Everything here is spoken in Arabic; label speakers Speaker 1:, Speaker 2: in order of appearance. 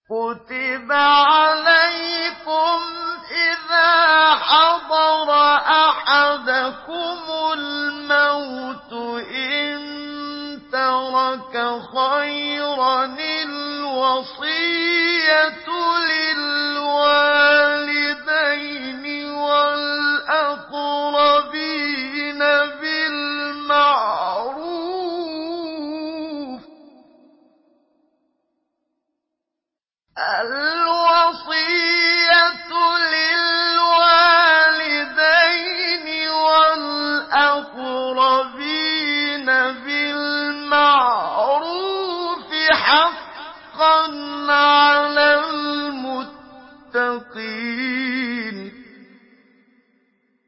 Speaker 1: كُتِبَ عَلَيْكُمْ إِذَا حَضَرَ أَحَدَكُمُ الْمَوْتُ إِن تَرَكَ خَيْرًا الْوَصِيَّةُ لِلْوَالِدَيْنِ وَالْأَقْرَبِينَ بِالْمَعْرُوفِ ۖ الْوَصِيَّةُ لِلْوَالِدَيْنِ وَالْأَقْرَبِينَ بِالْمَعْرُوفِ حَقًّا عَلَى